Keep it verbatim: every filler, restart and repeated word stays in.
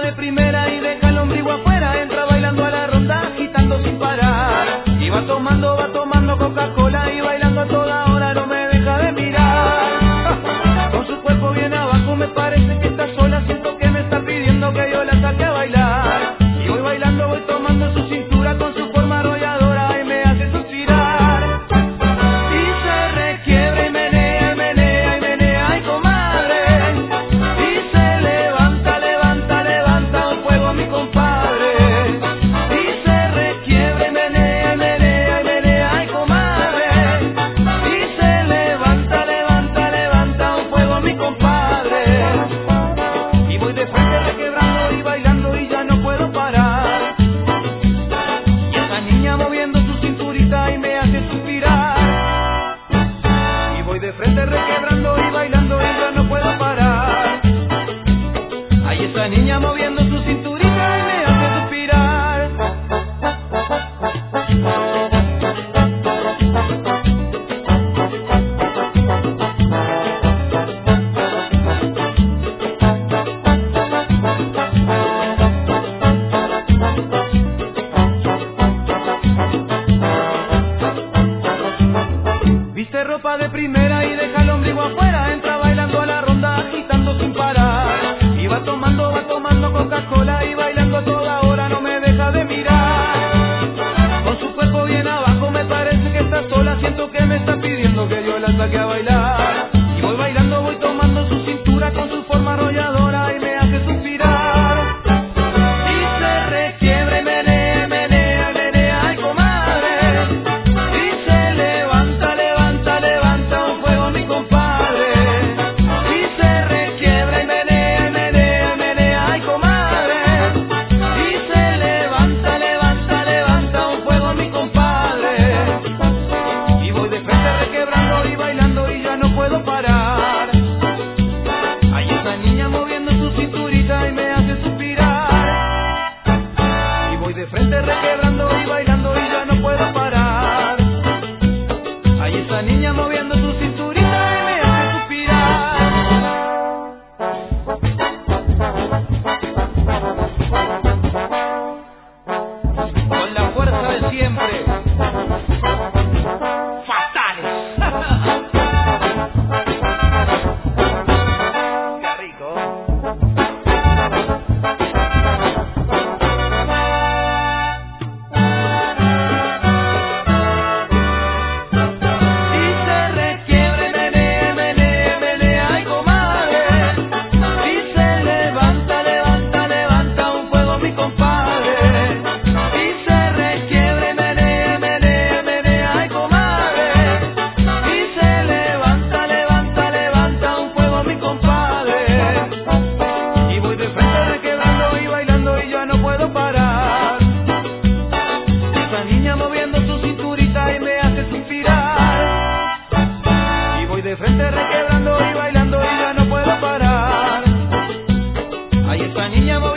de primera y deja el ombligo afuera, entra bailando a la ronda, agitando sin parar. Y va tomando, va tomando Coca-Cola y bailando a toda hora, no me deja de mirar. Con su cuerpo bien abajo me parece que está sola, siento que me está pidiendo que yo la saque a bailar. Y voy bailando, voy tomando su cintura con su forma arrolladora y me hace suspirar. Y se requiebra y menea, y menea, y menea, ay comadre. Y se levanta, levanta, levanta un fuego mi compadre. Y se requiebra y menea, y menea, y menea, ay comadre. Y se levanta, levanta, levanta un fuego mi compadre. Y voy de frente requebrando y bailando y ya no puedo parar. Y esa niña moviendo su cinturita y me hace suspirar. Y voy de frente requebrando y bailando y ya no puedo parar. Ay, esa niña moviendo su cinturita y me hace suspirar. Viste ropa de primera y deja el ombligo afuera, entra bailando a la ronda, agitando sin parar. Y va tomando, va tomando Coca-Cola y bailando a toda hora, no me deja de mirar. Con su cuerpo bien abajo me parece que está sola, siento que me está pidiendo que yo la saque a bailar. Y voy bailando, voy tomando su cintura con su forma arrolladora y me hace suspirar. Y se requiebra y menea, menea, menea, ay comadre. Y se levanta, levanta, levanta un fuego mi compadre. Y se requiebra y menea, y menea, menea, ay comadre. Y se levanta, levanta, levanta un fuego mi compadre. Y voy de frente requebrando y bailando y ya no puedo parar. Hay esa niña moviendo su cinturita y me hace suspirar. Y voy de frente requebrando y bailando y ya no puedo parar. Hay esa niña moviendo su cinturita y me hace suspirar. Con la fuerza de siempre. Fatales. Qué rico. Y se requiebra y menea, menea, menea, ay comadre. Y se levanta, levanta, levanta un fuego mi compadre. Y se requiebra y menea, menea, menea, ay comadre. Y se levanta, levanta, levanta un fuego mi compadre. Y voy de frente requebrando y bailando y ya no puedo parar. Esa niña moviendo su cinturita y me hace suspirar. Y voy de frente requebrando y bailando y ya no puedo parar. Ay, esa niña moviendo